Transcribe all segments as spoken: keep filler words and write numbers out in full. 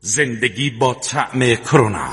زندگی با طعم کرونا.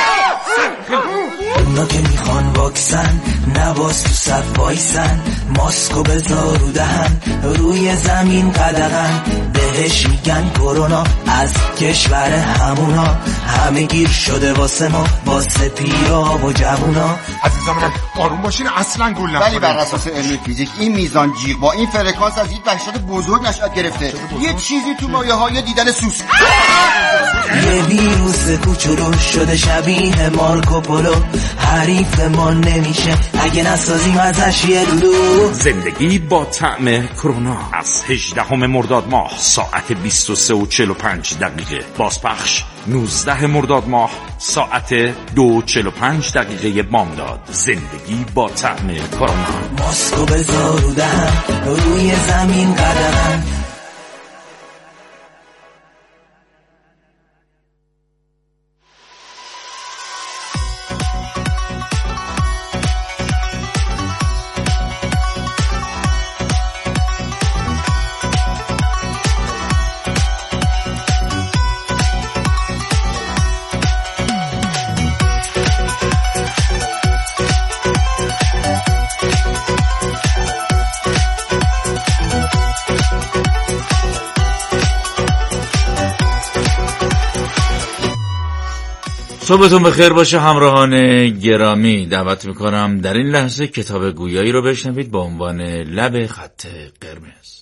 اونا که میخوان واکسن نباز تو صف وایسن، ماسکو بذار رو دهن، روی زمین قدغن، بهش میگن کرونا، از کشور همونا، همه گیر شده واسه ما، واسه پیرا و جوونا. عزیزم من آروم باشین، اصلا گول نخورید. ولی بر اساس علم فیزیک این میزان جیغ با این فرکانس از یک وحشت بزرگ نشأت گرفته. یه چیزی تو مایه‌های دیدن سوس. یه ویروس کوچولو شده شبیه مارکوپولو، حریف ما نمیشه اگه نسازیم ازش یه لولو. زندگی با طعم کرونا از هجدهم مرداد ماه ساعت بیست و سه و چهل و پنج دقیقه، بازپخش نوزدهم مرداد ماه ساعت دو و چهل و پنج دقیقه بامداد. زندگی با طعم کرونا. ماسکو بذار رو دهن، روی زمین قدغن. صبحتون بخیر باشه همراهان گرامی. دعوت میکنم در این لحظه کتاب گویایی رو بشنوید با عنوان لب خط قرمز.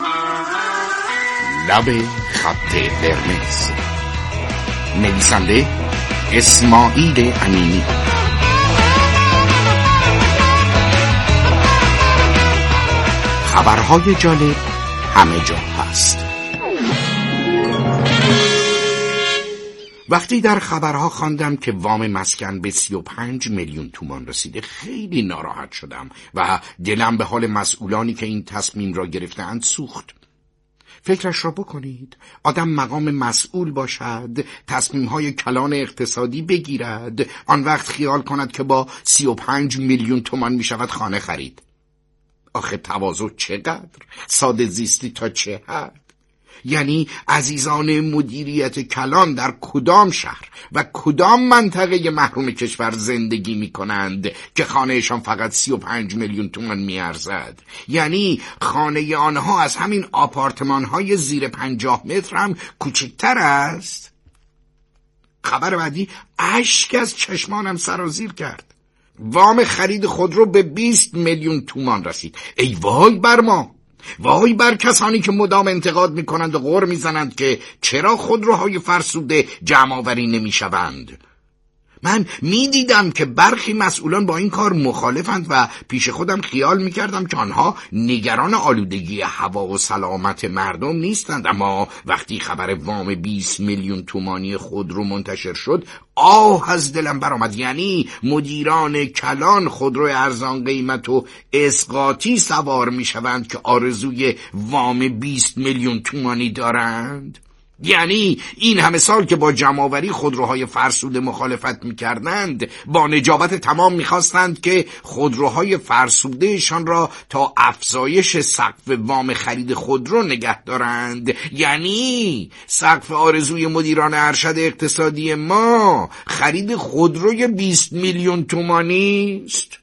لب خط قرمز، نویسنده اسماعیل امینی، خبرهای جالب همه جا هست. وقتی در خبرها خواندم که وام مسکن به سی و پنج میلیون تومان رسیده خیلی ناراحت شدم و دلم به حال مسئولانی که این تصمیم را گرفتند سوخت. فکرش را بکنید، آدم مقام مسئول باشد، تصمیم‌های کلان اقتصادی بگیرد، آن وقت خیال کند که با سی و پنج میلیون تومان می شود خانه خرید. آخه تواضع چقدر؟ ساده زیستی تا چه حد؟ یعنی عزیزان مدیریت کلان در کدام شهر و کدام منطقه محروم کشور زندگی می کنند که خانهشان فقط سی و پنج میلیون تومان می ارزد؟ یعنی خانه آنها از همین آپارتمان های زیر پنجاه متر هم کوچکتر است؟ خبر بعدی اشک از چشمانم سرازیر کرد. وام خرید خودرو به بیست میلیون تومان رسید. ای وای بر ما، وای بر کسانی که مدام انتقاد میکنند و غر میزنند که چرا خودروهای فرسوده جمع آوری نمیشوند. من میدیدم که برخی مسئولان با این کار مخالفند و پیش خودم خیال میکردم که آنها نگران آلودگی هوا و سلامت مردم نیستند، اما وقتی خبر وام بیست میلیون تومانی خودرو منتشر شد آه از دلم برآمد. یعنی مدیران کلان خودرو ارزان قیمت و اسقاطی سوار میشوند که آرزوی وام بیست میلیون تومانی دارند. یعنی این همه سال که با جمع‌آوری خودروهای فرسوده مخالفت می‌کردند، با نجابت تمام می‌خواستند که خودروهای فرسودهشان را تا افزایش سقف وام خرید خودرو نگه دارند. یعنی سقف آرزوی مدیران ارشد اقتصادی ما خرید خودروی بیست میلیون تومانی است.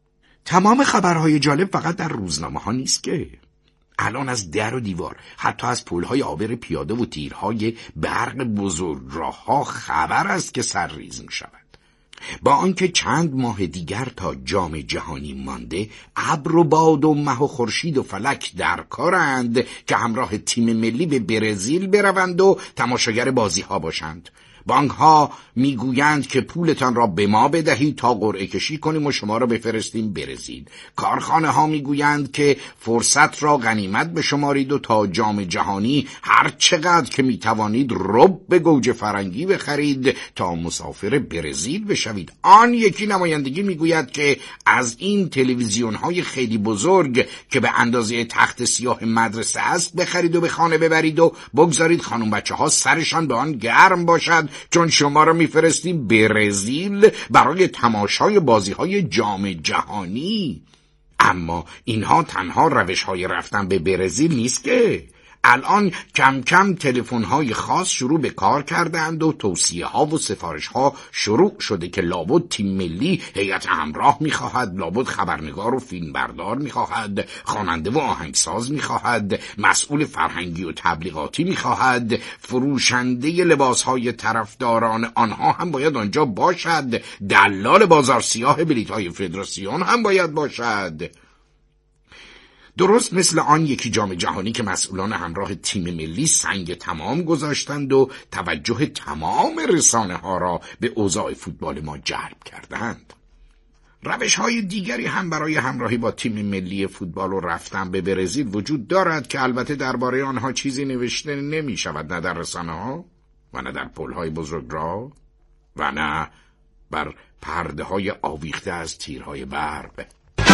تمام خبرهای جالب فقط در روزنامه‌ها نیست که الان از در و دیوار، حتی از پل‌های عابر پیاده و تیرهای برق بزرگراه‌ها خبر است که سرریز می‌شود. با آنکه چند ماه دیگر تا جام جهانی مانده، ابر و باد و مه و خورشید و فلک در کارند که همراه تیم ملی به برزیل بروند و تماشاگر بازی‌ها باشند. بانک‌ها میگویند که پولتان را به ما بدهید تا قرعه کشی کنیم و شما را بفرستیم برزیل. کارخانه‌ها میگویند که فرصت را غنیمت بشمارید و تا جام جهانی هر چقدر که میتوانید رب به گوجه فرنگی بخرید تا مسافر برزیل بشوید. آن یکی نمایندگی میگوید که از این تلویزیون‌های خیلی بزرگ که به اندازه تخت سیاه مدرسه است بخرید و به خانه ببرید و بگذارید خانم بچه‌ها سرشان به آن گرم باشد، چون شما را میفرستیم برزیل برای تماشای بازی‌های جام جهانی. اما اینها تنها روش‌های رفتن به برزیل نیست که الان کم کم تلفن‌های خاص شروع به کار کردند و توصیه‌ها و سفارش‌ها شروع شده که لابد تیم ملی هیئت همراه می‌خواهد، لابد خبرنگار و فیلمبردار می‌خواهد، خواننده و آهنگساز می‌خواهد، مسئول فرهنگی و تبلیغاتی می‌خواهد، فروشنده لباس‌های طرفداران آنها هم باید آنجا باشد، دلال بازار سیاه بلیط‌های فدراسیون هم باید باشد. درست مثل آن یکی جام جهانی که مسئولان همراه تیم ملی سنگ تمام گذاشتند و توجه تمام رسانه ها را به اوضاع فوتبال ما جلب کردند. روش های دیگری هم برای همراهی با تیم ملی فوتبال و رفتن به برزیل وجود دارد که البته درباره آنها چیزی نوشته نمی شود، نه در رسانه ها و نه در پل های بزرگراه و نه بر پرده های آویخته از تیرهای برق.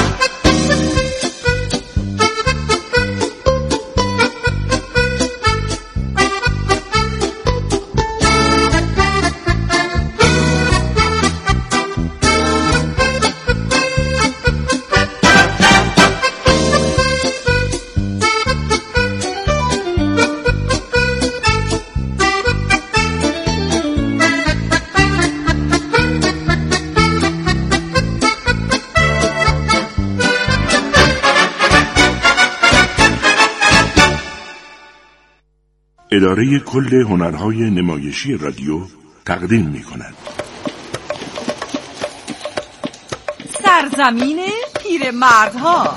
اداره کل هنرهای نمایشی رادیو تقدیم می کند. سرزمین پیرمردها.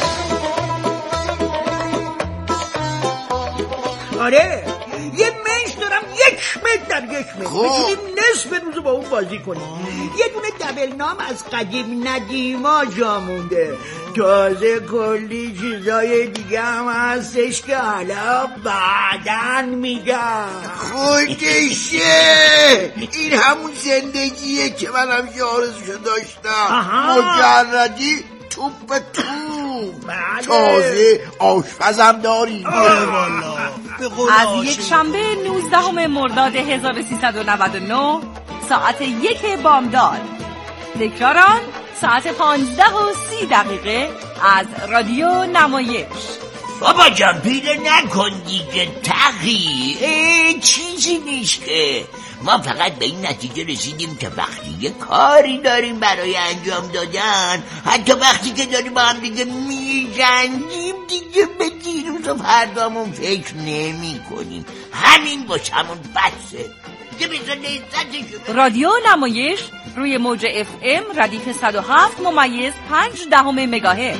آره یه منش دارم یک متر در یک متر میتونیم نصف روزو با اون بازی کنیم. یه دونه دبل نام از قدیم ندیما جا مونده، تازه کلی چیزای دیگه هم هستش که حالا بعدن میگم. خودشه این همون زندگیه که من همیشه آرزوشو داشتم. مجردی توپ توپ. تازه آشپزم داری. از یک شنبه نوزدهم مرداد هزار و سیصد و نود و نه ساعت یک بامداد، تکراران ساعت پانزده و سی دقیقه از رادیو نمایش. بابا جان پیره نکن دیگه تقی، چیزی نیست که ما فقط به این نتیجه رسیدیم که وقتی یه کاری داریم برای انجام دادن، حتی وقتی که داریم با هم دیگه میجنگیم، دیگه به دیروز و فردامون فکر نمی کنیم. همین باش همون بسه. رادیو نمایش روی موج اف ام ردیف صد و هفت ممیز پنج دهم مگاهرتز.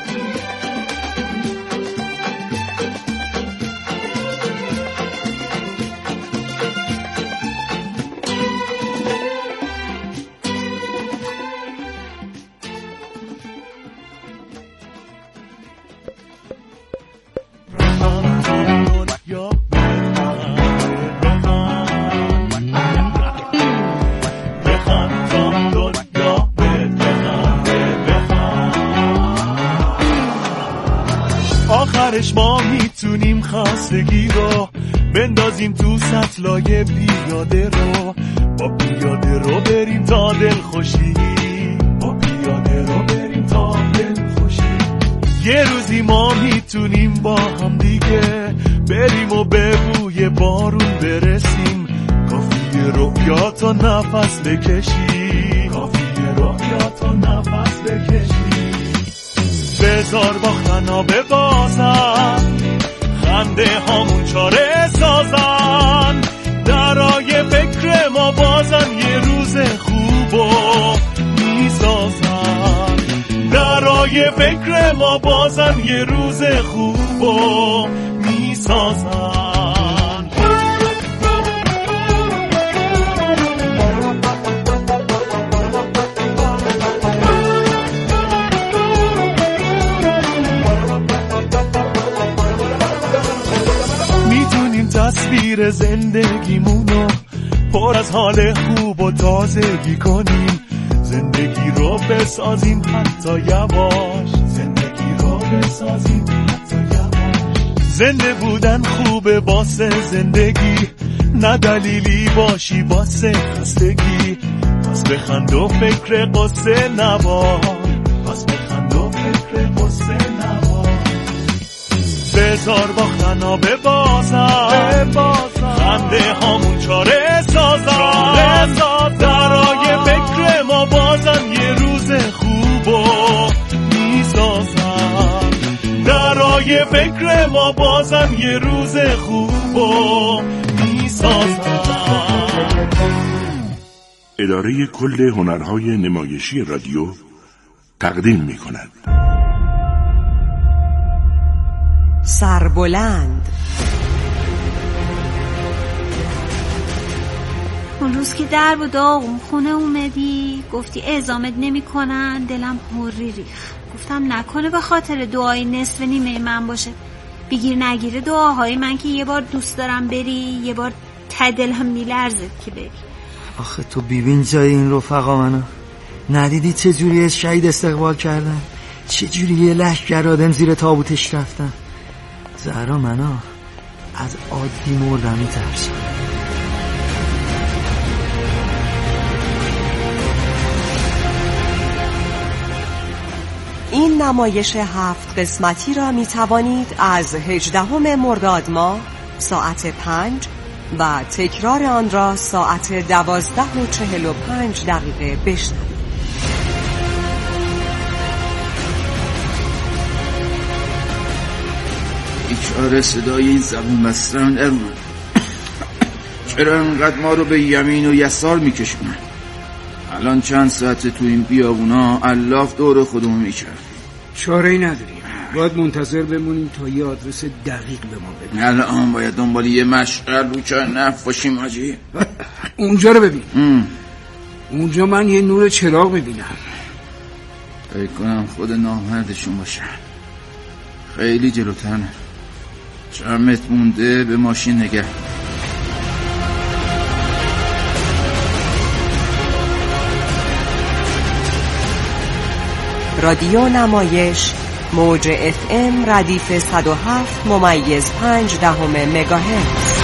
آخرش ما میتونیم خستگی رو بندازیم تو سطلای پیاده رو، با پیاده رو بریم تا دل خوشی، با پیاده رو بریم تا دل خوشی. یه روزی ما میتونیم با هم دیگه بریم و به بوی بارون برسیم. کافیه رویا تا نفس بکشی، کافیه رویا تا نفس بکشی. بذار با خنا ببازن، خنده هامون چاره سازن، درای فکر ما بازن یه روز خوبو میسازن، درای فکر ما بازن یه روز خوبو میسازن. تصویر زندگیمونو پر از حال خوب و تازگی کنیم، زندگی رو بسازیم حتی یواش، زندگی رو بسازیم حتی یواش. زنده بودن خوبه واسه زندگی، نه دلیلی باشی واسه خستگی. پس بخند و فکر قصه نباش، پس بخند و فکر قصه نباش. بذار با خنا ببازم خنده هامون چاره سازم درای فکر ما بازم یه روز خوبو میسازم درای فکر ما بازم یه روز خوبو میسازم. اداره کل هنرهای نمایشی رادیو تقدیم می کند سربلند. اون روز که در و داغم خونه اومدی گفتی اعزامت نمی کنن، دلم هوری ریخ. گفتم نکنه به خاطر دعای نصف نیمه من باشه. بگیر نگیره دعاهای من که یه بار دوست دارم بری، یه بار ته دل هم میلرزد که بری. آخه تو ببین جای این رفقا منو ندیدی چجوری از شهید استقبال کردن، چجوری یه لشکر آدم زیر تابوتش رفتن. زهرا منو از عادی مردم میترسم. این نمایش هفت قسمتی را می توانید از هجدهم مرداد ماه ساعت پنج و تکرار آن را ساعت دوازده و چهل و پنج دقیقه بشنوید. بیچاره صدای این زبون بستن در اومد. چرا انقدر ما رو به یمین و یسار میکشونن؟ الان چند ساعته تو این بیابونا الاف دور خودمون میچرخیم. چاره‌ای نداریم، باید منتظر بمونیم تا یه آدرس دقیق به ما بدن. الان باید دنبال یه مشعل رو چه نفت باشیم آجی. اونجا رو ببین. ام. اونجا من یه نور چراغ میبینم. فکر کنم خود نامردشون باشه. خیلی جلوترن. چند متر مونده به ماشین نگه. رادیو نمایش موج اف ام ردیف صد و هفت ممیز پنج دهم مگاهرتز.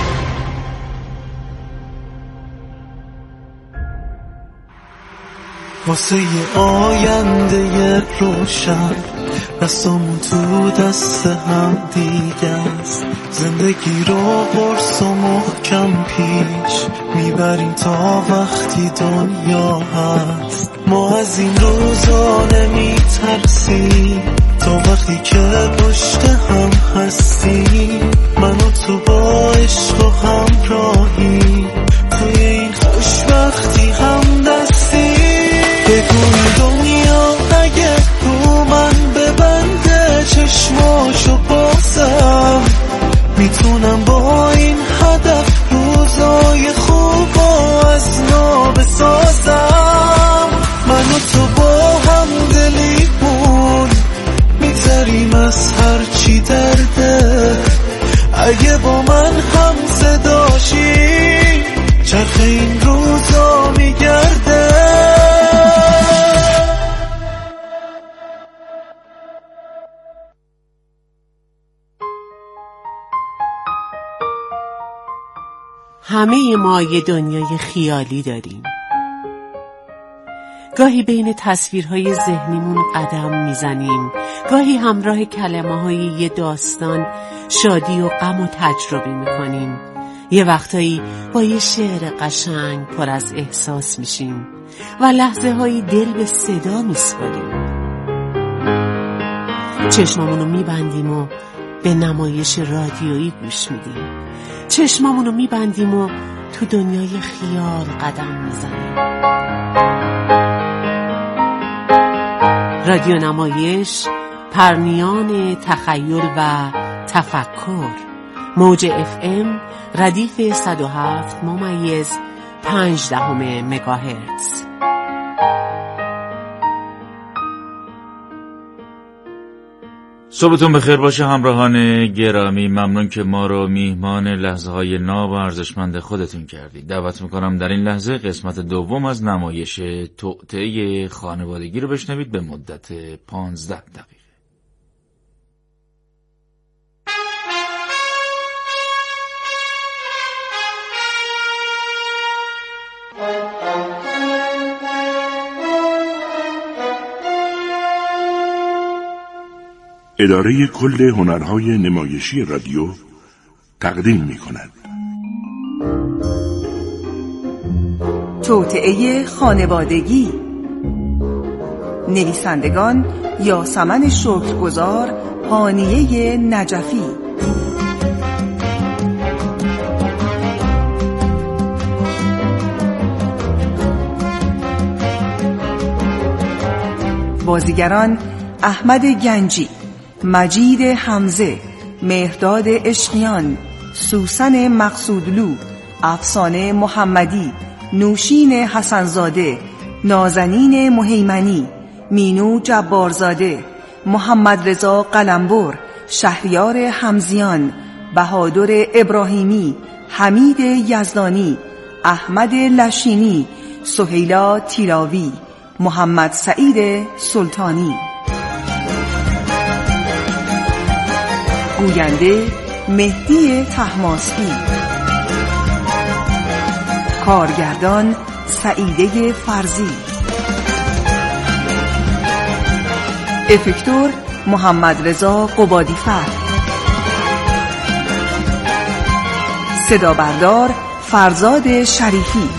واسه یه آینده روشن دستمون تو دست هم دیگه است. زندگی رو قرص و محکم پیش میبریم تا وقتی دنیا هست. ما از این روزا نمیترسیم تا وقتی که پشت هم هستیم. من و تو با عشق و همراهی توی این خوشبختی هم دستیم. بگوی دنیا اگه رو من ببنده چشماشو بازم میتونم با این هدف روزای خوب و از نو بسازم. من و تو با هم دلیمون میگذریم از هر چی درده. اگه با من هم صداشی چرخ این روزا میگرده. همه ما یه دنیای خیالی داریم. گاهی بین تصویرهای ذهنیمون قدم میزنیم، گاهی همراه کلمه‌های یه داستان شادی و غم و تجربه میکنیم. یه وقتایی با یه شعر قشنگ پر از احساس میشیم و لحظه هایی دل به صدا میسپاریم. چشمامونو میبندیم و به نمایش رادیویی گوش میدیم. چشمامونو میبندیم و تو دنیای خیال قدم میزنیم. رادیو نمایش، پرنیان تخیل و تفکر. موج اف ام ردیف صد و هفت ممیز پنج دهم مگاهرتز. صبحتون بخیر باشه همراهان گرامی. ممنون که ما رو میهمان لحظه های ناب و ارزشمند خودتون کردید. دعوت میکنم در این لحظه قسمت دوم از نمایش توطئه خانوادگی رو بشنوید به مدت پانزده دقیقه. اداره کل هنرهای نمایشی رادیو تقدیم می کند. توطئه خانوادگی، نویسندگان یاسمن شکرگزار، هانیه نجفی. بازیگران احمد گنجی، مجید حمزه، مهرداد عشقیان، سوسن مقصودلو، افسانه محمدی، نوشین حسنزاده، نازنین مهیمنی، مینو جبارزاده، محمد رضا قلمبر، شهریار حمزیان، بهادر ابراهیمی، حمید یزدانی، احمد لشینی، سهیلا تیراوی، محمد سعید سلطانی. گوینده مهدی طهماسبی. کارگردان سعیده فرزی. افکتور محمد رضا قبادیفر. صدا بردار فرزاد شریفی.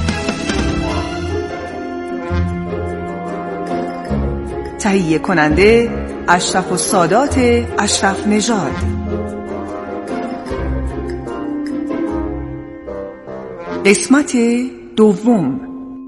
تهیه کننده اشرف السادات اشرف نژاد. قسمت دوم.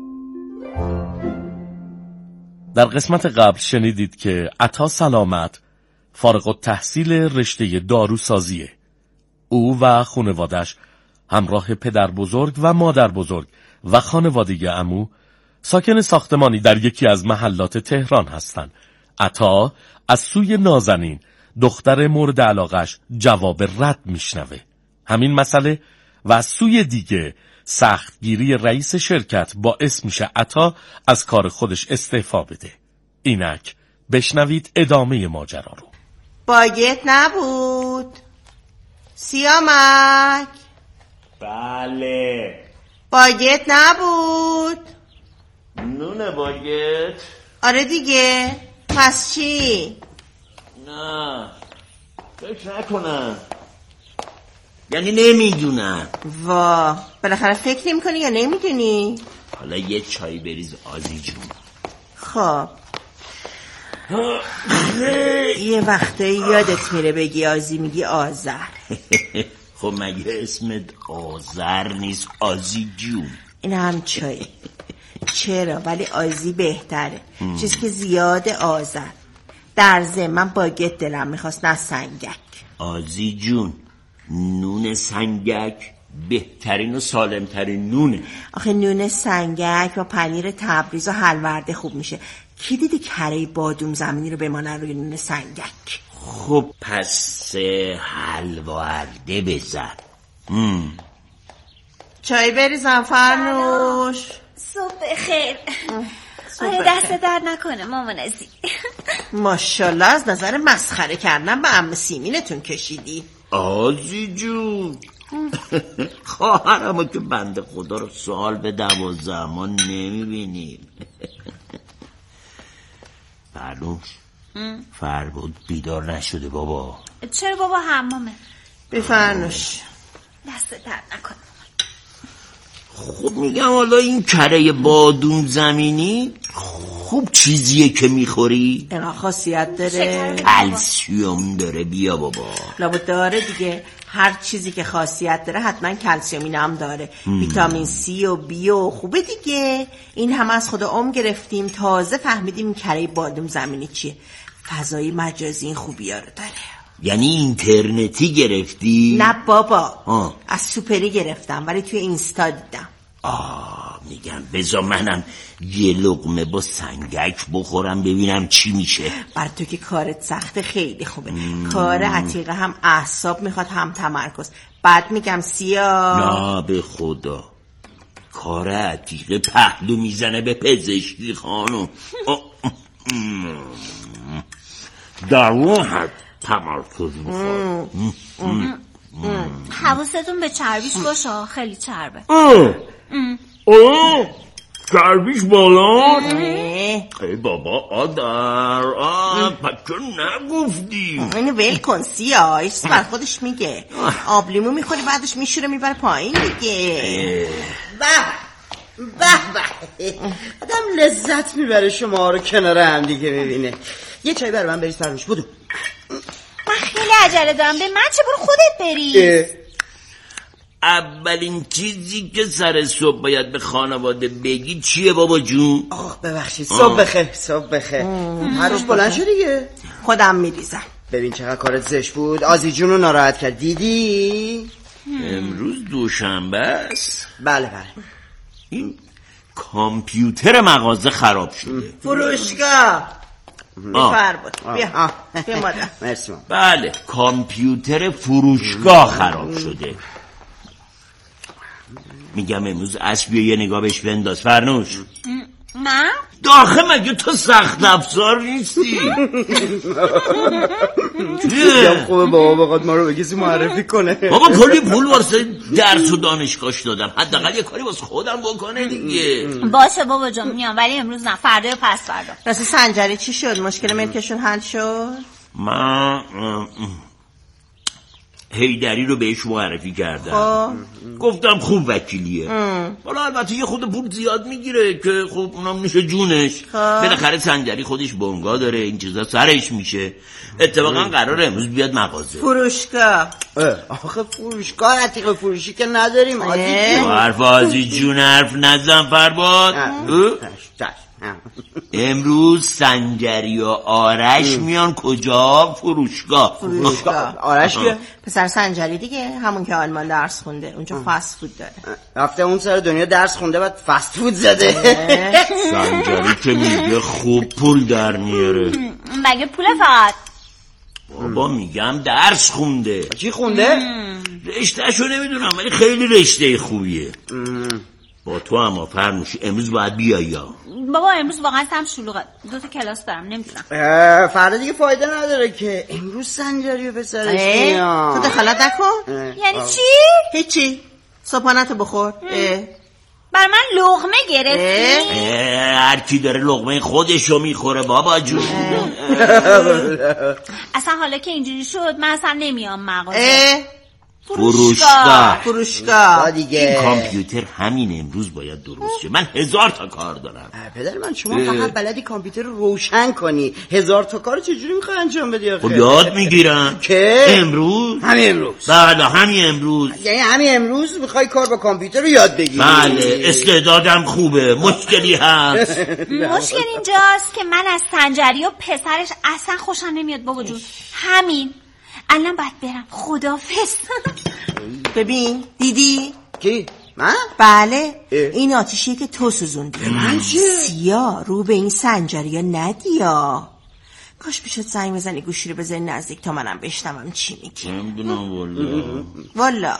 در قسمت قبل شنیدید که عطا سلامت فارغ التحصیل رشته داروسازیه. او و خانوادش همراه پدر بزرگ و مادر بزرگ و خانواده عمو ساکن ساختمانی در یکی از محلات تهران هستند. عطا از سوی نازنین دختر مورد علاقش جواب رد میشنوه. همین مسئله و از سوی دیگه سختگیری رئیس شرکت باعث میشه عطا از کار خودش استعفا بده. اینک بشنوید ادامه ماجرا رو. باگت نبود؟ سیامک؟ بله. باگت نبود؟ نونه باگت؟ آره دیگه. پس چی؟ نه فکر نکنم، یعنی نمیدونم. وا بالاخره فکر نمی کنی یا نمیدونی؟ حالا یه چای بریز آزی جون. خب یه وقته یادت میره بگی آزی میگی آذر. خب مگه اسمت آذر نیست آزی جون؟ این هم چای. چرا؟ ولی آزی بهتره. چیز که زیاد آذر. در ضمن من باگت دلم میخواست نه سنگک. آزی جون نون سنگک بهترین و سالمترین نونه. آخه نون سنگک و پنیر تبریز و حلورده خوب میشه. کی دیدی کره بادوم زمینی رو بمانه روی نون سنگک؟ خب پس حلورده بزن. چای بریزم فرنوش. صبح خیر. آره دست در نکنه مامان عزیز. ماشاءالله از نظر مسخره کردن به عمه سیمینتون کشیدی. آزی جون خواهرمو که بنده خدا رو سوال به دوازده ما نمیبینیم. فرنوش فربود بیدار نشده بابا؟ چرا بابا حمامه؟ به فرنوش دست در نکنه. خب میگم حالا این کره بادوم زمینی خوب چیزیه که میخوری؟ اینا خاصیت داره؟ کلسیوم داره. بیا بابا. لابد داره دیگه. هر چیزی که خاصیت داره حتما کلسیوم هم داره. ویتامین سی و بی و خوبه دیگه. این هم از خدا ام گرفتیم تازه فهمیدیم این کره بادوم زمینی چیه. فضای مجازی این خوبی ها رو داره. یعنی اینترنتی گرفتی؟ نه بابا آه. از سوپری گرفتم ولی توی اینستا دیدم. آه میگم بذار منم یه لقمه با سنگک بخورم ببینم چی میشه. بر تو که کارت سخته خیلی خوبه. مم. کار عتیقه هم اعصاب میخواد هم تمرکز. بعد میگم سیا نه به خدا کار عتیقه پهلو میزنه به پزشکی خانم. در واحد تمرکز میخواد. حواستون به چربیش باشه خیلی چربه. چربیش بالا. ای بابا آدر آه پچه نگفتی. اینو ول کن سیاش بر خودش میگه. آب لیمو میخوری بعدش میشوره میبره پایین دیگه. به به به آدم لذت میبره شما رو کنار هم دیگه میبینه. یه چای برای من بریز فرموش بودو. من خیلی عجله دارم. به من چه؟ برو خودت بریز. اولین چیزی که سر صبح باید به خانواده بگی چیه بابا جون؟ آخ ببخشید صبح بخیر صبح بخیر. هر روز بلند شو دیگه. خودم میریزم. ببین چقدر کارت زشت بود. آزی جون رو ناراحت کرد دیدی؟ امروز دوشنبه است. بله بله. این کامپیوتر مغازه خراب شده. فروشگاه بفر بود. بیا بیا مادر. مرسی. بله کامپیوتر فروشگاه خراب شده. میگم امروز عصر بیا یه نگاه بهش بنداز. فرنوش من؟ داخل مگه تو سخت افزار نیستی؟ میگم خوبه بابا بخواد ما رو به کسی معرفی کنه. بابا کلی پول واسه درس و دانشگاهش دادم، حداقل یه کاری واسه خودم بکنه دیگه. باشه بابا جان میام، ولی امروز نه، فردا یا پس فردا. راستی سنجری چی شد؟ مشکل ملکشون حل شد؟ من هیدری رو بهش معرفی کردم. گفتم خوب وکیلیه. حالا البته یه خود پول زیاد میگیره که خب اونم میشه جونش. بالاخره سنجری خودش بنگاه داره، این چیزا سرش میشه. اتفاقا قراره امروز بیاد مغازه. فروشگاه. آخه فروشگاه عتیق فروشی که نداریم. حرف آزی جون حرف نزن فرباد. امروز سنجری و آرش میان کجا؟ فروشگاه. فروشگاه. آرش که پسر سنجری دیگه، همون که آلمان درس خونده، اونجا فست فود داره. رفته اون سر دنیا درس خونده بعد فست فود زده. سنجری که میگه خوب پول در میاره. مگه پول فقط؟ بابا میگم درس خونده. چی خونده؟ رشتهشو نمیدونم ولی خیلی رشته خوبیه. با تو اما فرموشی امروز باید بیایی یا بابا امروز واقعا هم شلوغه، دو تا کلاس دارم نمیدونم. فردا دیگه فایده نداره که امروز سنجری و پسرش میاد. تو دخالت نکن. یعنی چی؟ هیچی، صبحانتو بخور. بر من لقمه گرفتی؟ هر کی داره لقمه خودشو میخوره بابا جون. اصلا حالا که اینجوری شد من اصلا نمیام مغازه. فروشگاه. فروشگاه دیگه. این کامپیوتر همین امروز باید درست شه. من هزار تا کار دارم. پدر من شما فقط بلدی کامپیوتر رو روشن کنی، هزار تا کار چجوری میخوای انجام بدی آخه؟ خب یاد میگیرم. که امروز همین امروز. بله همین امروز. یعنی همین امروز میخوای کار با کامپیوتر رو یاد بگیری؟ بله استعدادم خوبه. مشکلی هست؟ مشکل اینجاست که من از سنجری و پسرش اصلا خوشم نمیاد بابا جون. همین الان باید برم. خدافظ. ببین دیدی؟ کی؟ من؟ بله اه. این آتیشیه که تو سوزوندی. من چه؟ سیا رو به این سنجری ندیا. کاش پیشت زنگ بزنی گوشی رو بذاری نزدیک تا منم بشنوم چی میگی. نمیدونم والا. والا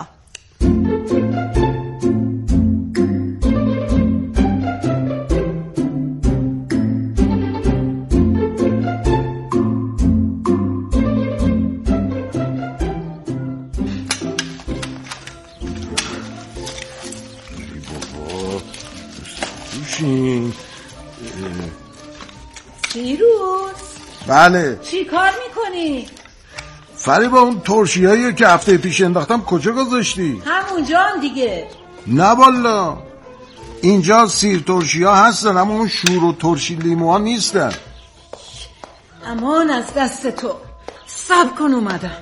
فیروز بله چی کار میکنی؟ فریبا اون ترشی هایی که هفته پیش انداختم کجا گذاشتی؟ همونجا هم دیگه. نه والا اینجا سیر ترشی ها هستن اما اون شور و ترشی لیمو ها نیستن. امان از دست تو. صبر کن اومدم.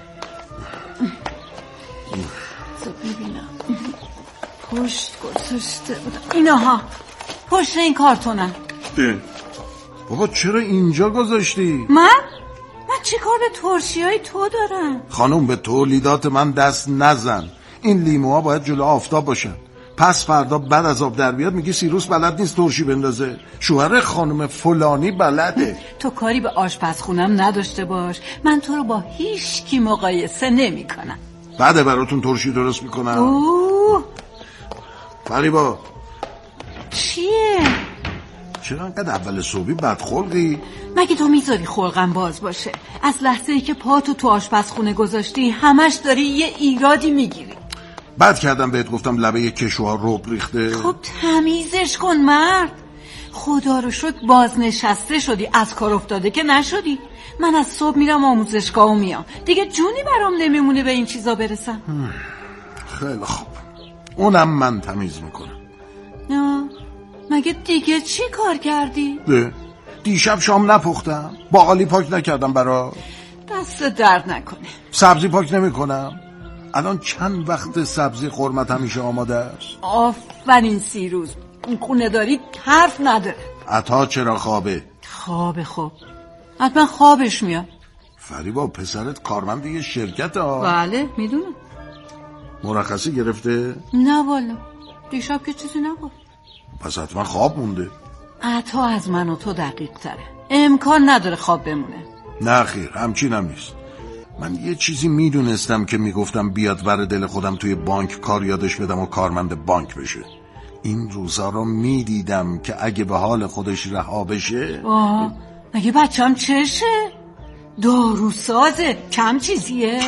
تو ببینم پشت گذاشته بودم ایناها، پشت این کارتونم. بابا چرا اینجا گذاشتی؟ من؟ من چی کار به ترشی های تو دارم؟ خانوم به تولیدات من دست نزن. این لیموها باید جلو آفتاب باشن. پس فردا بعد از آب در بیاد میگی سیروس بلد نیست ترشی بندازه. شوهر خانم فلانی بلده. تو کاری به آشپزخونم نداشته باش. من تو رو با هیچ کی مقایسه نمی کنم. بعد براتون ترشی درست میکنم. اوه فریبا چیه؟ چرا انقدر اول صبحی بدخلقی؟ مگه تو میذاری خلقم باز باشه؟ از لحظه ای که پاتو تو آشپزخونه گذاشتی همش داری یه ایرادی میگیری. بد کردم بهت گفتم لبه کشوها رب ریخته. خب تمیزش کن مرد. خدا رو شکر بازنشسته شدی، از کار افتاده که نشدی. من از صبح میرم آموزشگاه و میام، دیگه جونی برام نمیمونه به این چیزا برسم. خیلی خوب، اونم من تمیز میکنم. نه مگه دیگه چی کار کردی؟ ده. دیشب شام نپختم، باقالی پاک نکردم برا. دست درد نکنه. سبزی پاک نمی کنم. الان چند وقت سبزی قرمت همیشه آماده است. آفرین سیروز، این خونه داری حرف نداره. عطا چرا خوابه؟ خوابه خوب، حتما خوابش میاد. فریبا پسرت کارمند یه شرکت ها. بله میدونم. مرخصی گرفته؟ نه والا، دیشب که چیزی نگفت. پس حتما خواب مونده. عطا از من و تو دقیق تره، امکان نداره خواب بمونه. نه خیر، همچین هم نیست. من یه چیزی میدونستم که میگفتم بیاد بر دل خودم توی بانک کار یادش بدم و کارمند بانک بشه. این روزا رو میدیدم که اگه به حال خودش رها بشه. آه مگه بچم چشه؟ داروسازه، کم چیزیه؟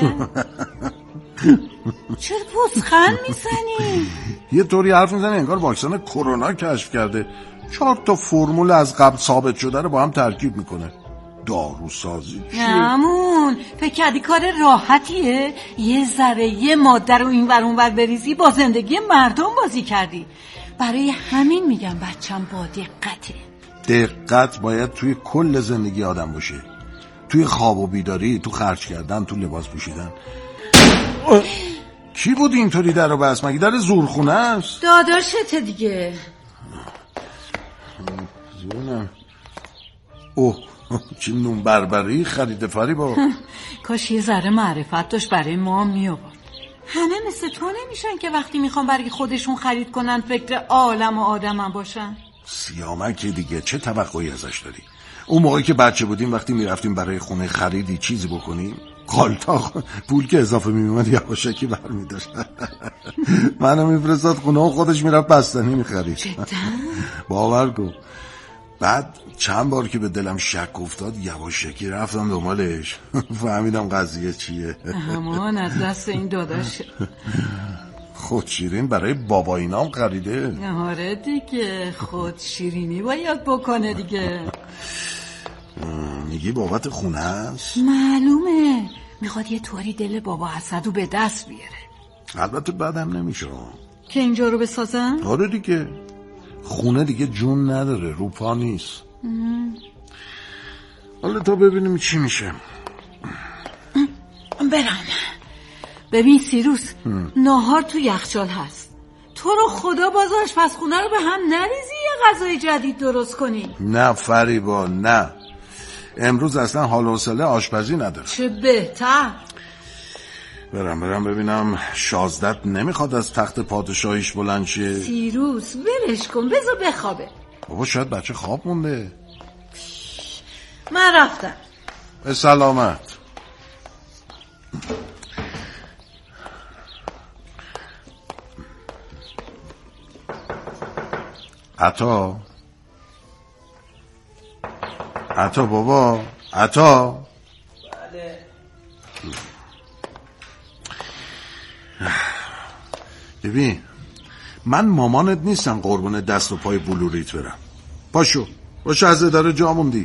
چرا پوزخند میزنی؟ یه طوری حرف میزنی انگار واکسن کرونا کشف کرده. چهار تا فرمول از قبل ثابت شده رو با هم ترکیب میکنه. داروسازی چیه؟ نمون فکر کردی کار راحتیه؟ یه ذره یه ماده رو این ور اون ور بریزی با زندگی مردم بازی کردی. برای همین میگم بچم با دقته. دقت باید توی کل زندگی آدم باشه، توی خواب و بیداری، تو خرج کردن، تو لباس پوشیدن. کی بود اینطوری در رو بس؟ مگه در زورخونه است؟ داداشته دیگه. زونم. اوه چه نون بربری خریده فریبا. کاش یه ذره معرفت داشت برای ما میآورد. همه مثل تو نمیشن که وقتی میخوان برای خودشون خرید کنن فکر عالم و آدم هم باشن. سیامک دیگه چه توقعی ازش داری؟ اون موقعی که بچه بودیم وقتی میرفتیم برای خونه خریدی چیزی بکنیم، قالتاق پول که اضافه میومد یواشکی برمیداشت. منو میفرستاد خونه و خودش میرفت بستنی میخرید. جدا؟ باور کن. بعد چند بار که به دلم شک افتاد یواشکی رفتم دنبالش. فهمیدم قضیه چیه. امان از دست این داداش. خود شیرین برای بابا اینام خریده. آره دیگه، خود شیرینی باید بکنه دیگه. میگی بابت خونه است؟ معلومه میخواد یه طوری دل بابا حسدو به دست بیاره. البته بعدم نمیشه که اینجا رو بسازن؟ آره دیگه، خونه دیگه جون نداره، رو پا نیست. حالا تا ببینیم چی میشه. برم. ببین سیروس، ناهار تو یخچال هست. تو رو خدا باز آشپزخونه رو به هم نریزی یه غذای جدید درست کنی. نه فریبا نه، امروز اصلا حال و حوصله آشپزی نداره. چه بهتر. برم برم ببینم شازدت نمیخواد از تخت پادشاهیش بلند شه. سیروس ولش کن، بذار بخوابه. بابا شاید بچه خواب مونده. من رفتم. به سلامت. عطا عطا بابا عطا. بله. ببین من مامانت نیستم قربون دست و پای بلوریت برم. پاشو باشه، از اداره جا موندی.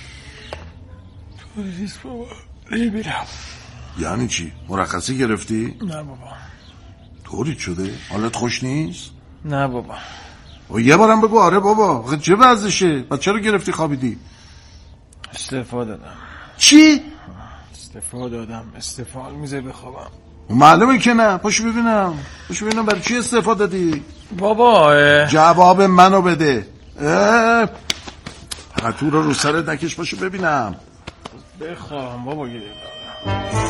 توریست بابا میرم. یعنی چی؟ مرخصی گرفتی؟ نه بابا. طوری شده؟ حالت خوش نیست؟ نه بابا. و یه بارم بگو آره بابا. چه وضعشه؟ و چرا گرفتی خوابیدی؟ استعفا دادم. چی؟ استعفا دادم. استعفا میزه بخوابم. معلومه که نه. پاشو ببینم پاشو ببینم برای چی استعفا دادی؟ بابا اه. جواب منو بده. حتو رو رو سرت نکش، پاشو ببینم. بخوام بابا. گیره